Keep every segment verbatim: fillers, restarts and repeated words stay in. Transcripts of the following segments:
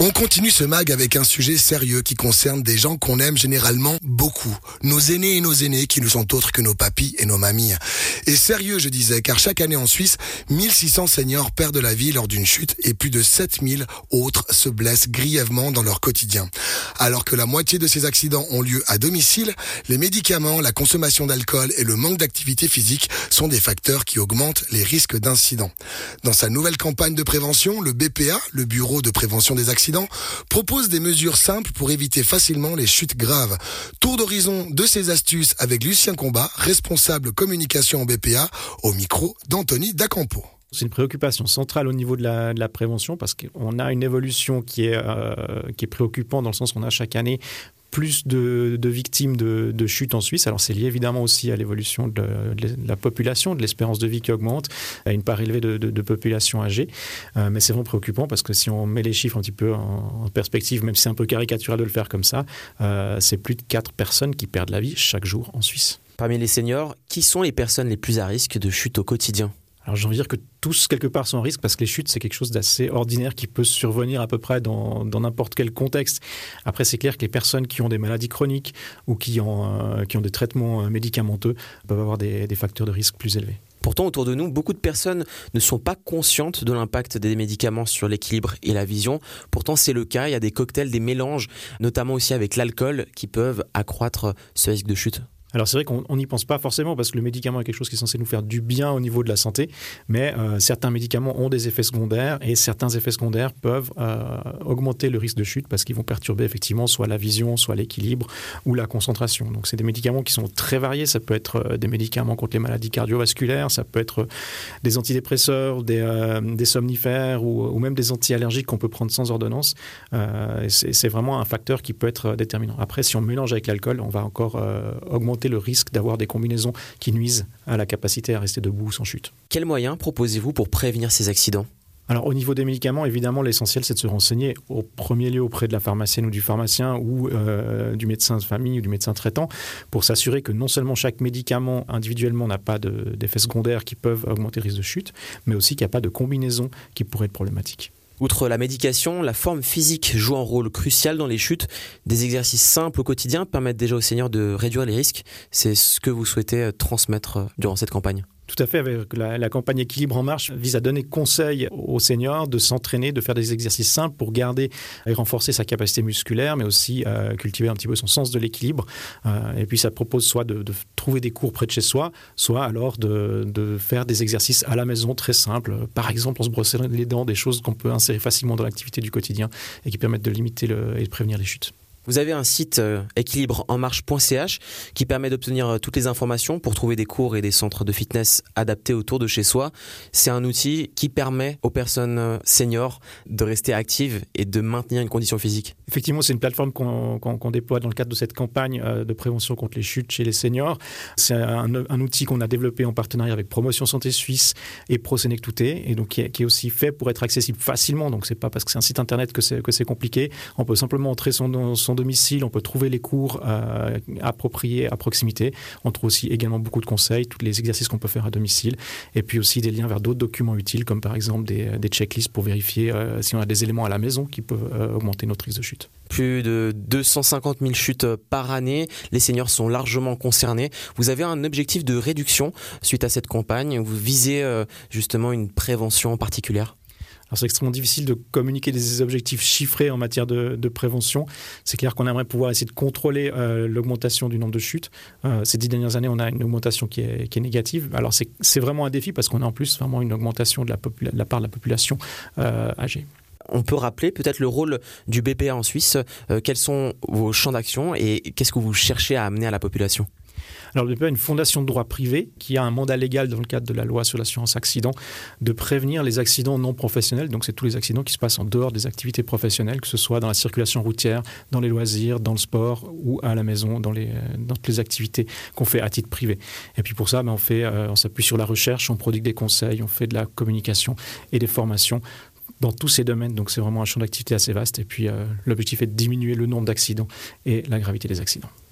On continue ce mag avec un sujet sérieux qui concerne des gens qu'on aime généralement beaucoup. Nos aînés et nos aînés qui ne sont autres que nos papis et nos mamies. Et sérieux, je disais, car chaque année en Suisse, mille six cents seniors perdent la vie lors d'une chute et plus de sept mille autres se blessent grièvement dans leur quotidien. Alors que la moitié de ces accidents ont lieu à domicile, les médicaments, la consommation d'alcool et le manque d'activité physique sont des facteurs qui augmentent les risques d'incidents. Dans sa nouvelle campagne de prévention, le B P A, le Bureau de prévention des accidents, propose des mesures simples pour éviter facilement les chutes graves. Tour d'horizon de ces astuces avec Lucien Combat, responsable communication en B P A, au micro d'Anthony Dacampo. C'est une préoccupation centrale au niveau de la, de la prévention parce qu'on a une évolution qui est, euh, qui est préoccupante dans le sens qu'on a chaque année plus de, de victimes de, de chutes en Suisse. Alors c'est lié évidemment aussi à l'évolution de, de la population, de l'espérance de vie qui augmente, à une part élevée de, de, de population âgée. Euh, mais c'est vraiment préoccupant parce que si on met les chiffres un petit peu en, en perspective, même si c'est un peu caricatural de le faire comme ça, euh, c'est plus de quatre personnes qui perdent la vie chaque jour en Suisse. Parmi les seniors, qui sont les personnes les plus à risque de chute au quotidien ? Alors j'ai envie de dire que tous, quelque part, sont en risque parce que les chutes, c'est quelque chose d'assez ordinaire qui peut survenir à peu près dans, dans n'importe quel contexte. Après, c'est clair que les personnes qui ont des maladies chroniques ou qui ont, euh, qui ont des traitements médicamenteux peuvent avoir des, des facteurs de risque plus élevés. Pourtant, autour de nous, beaucoup de personnes ne sont pas conscientes de l'impact des médicaments sur l'équilibre et la vision. Pourtant, c'est le cas. Il y a des cocktails, des mélanges, notamment aussi avec l'alcool, qui peuvent accroître ce risque de chute. Alors c'est vrai qu'on n'y pense pas forcément parce que le médicament est quelque chose qui est censé nous faire du bien au niveau de la santé, mais euh, certains médicaments ont des effets secondaires et certains effets secondaires peuvent euh, augmenter le risque de chute parce qu'ils vont perturber effectivement soit la vision, soit l'équilibre ou la concentration. Donc c'est des médicaments qui sont très variés, ça peut être des médicaments contre les maladies cardiovasculaires, ça peut être des antidépresseurs, des, euh, des somnifères ou, ou même des anti-allergiques qu'on peut prendre sans ordonnance. Euh, et c'est, c'est vraiment un facteur qui peut être déterminant. Après, si on mélange avec l'alcool, on va encore euh, augmenter le risque d'avoir des combinaisons qui nuisent à la capacité à rester debout sans chute. Quels moyens proposez-vous pour prévenir ces accidents ? Alors au niveau des médicaments, évidemment, l'essentiel c'est de se renseigner au premier lieu auprès de la pharmacienne ou du pharmacien ou euh, du médecin de famille ou du médecin traitant pour s'assurer que non seulement chaque médicament individuellement n'a pas de, d'effets secondaires qui peuvent augmenter le risque de chute, mais aussi qu'il n'y a pas de combinaison qui pourrait être problématique. Outre la médication, la forme physique joue un rôle crucial dans les chutes. Des exercices simples au quotidien permettent déjà aux seniors de réduire les risques. C'est ce que vous souhaitez transmettre durant cette campagne. Tout à fait, avec la, la campagne Équilibre en marche vise à donner conseil aux seniors de s'entraîner, de faire des exercices simples pour garder et renforcer sa capacité musculaire, mais aussi euh, cultiver un petit peu son sens de l'équilibre. Euh, et puis ça propose soit de, de trouver des cours près de chez soi, soit alors de, de faire des exercices à la maison très simples. Par exemple, en se brossant les dents, des choses qu'on peut insérer facilement dans l'activité du quotidien et qui permettent de limiter le, et de prévenir les chutes. Vous avez un site euh, équilibre en marche point c h qui permet d'obtenir euh, toutes les informations pour trouver des cours et des centres de fitness adaptés autour de chez soi. C'est un outil qui permet aux personnes euh, seniors de rester actives et de maintenir une condition physique. Effectivement, c'est une plateforme qu'on, qu'on, qu'on déploie dans le cadre de cette campagne euh, de prévention contre les chutes chez les seniors. C'est un, un outil qu'on a développé en partenariat avec Promotion Santé Suisse et ProSenectouté, et donc qui est, qui est aussi fait pour être accessible facilement. Donc c'est pas parce que c'est un site internet que c'est, que c'est compliqué. On peut simplement entrer son, son domicile, on peut trouver les cours euh, appropriés à proximité. On trouve aussi également beaucoup de conseils, tous les exercices qu'on peut faire à domicile, et puis aussi des liens vers d'autres documents utiles, comme par exemple des, des checklists pour vérifier euh, si on a des éléments à la maison qui peuvent euh, augmenter notre risque de chute. Plus de deux cent cinquante mille chutes par année, les seniors sont largement concernés. Vous avez un objectif de réduction suite à cette campagne, vous visez euh, justement une prévention particulière ? Alors c'est extrêmement difficile de communiquer des objectifs chiffrés en matière de, de prévention. C'est clair qu'on aimerait pouvoir essayer de contrôler euh, l'augmentation du nombre de chutes. Euh, ces dix dernières années, on a une augmentation qui est, qui est négative. Alors c'est, c'est vraiment un défi parce qu'on a en plus vraiment une augmentation de la, popula- de la part de la population euh, âgée. On peut rappeler peut-être le rôle du B P A en Suisse. Euh, quels sont vos champs d'action et qu'est-ce que vous cherchez à amener à la population ? Alors, le B P A est une fondation de droit privé qui a un mandat légal dans le cadre de la loi sur l'assurance accident de prévenir les accidents non professionnels. Donc, c'est tous les accidents qui se passent en dehors des activités professionnelles, que ce soit dans la circulation routière, dans les loisirs, dans le sport ou à la maison, dans, les, dans toutes les activités qu'on fait à titre privé. Et puis pour ça, ben, on, fait, euh, on s'appuie sur la recherche, on produit des conseils, on fait de la communication et des formations dans tous ces domaines. Donc, c'est vraiment un champ d'activité assez vaste. Et puis, euh, l'objectif est de diminuer le nombre d'accidents et la gravité des accidents.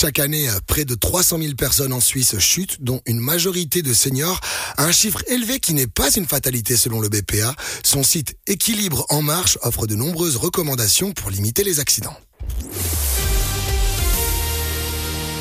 Chaque année, près de trois cent mille personnes en Suisse chutent, dont une majorité de seniors. Un chiffre élevé qui n'est pas une fatalité selon le B P A. Son site Équilibre en marche offre de nombreuses recommandations pour limiter les accidents.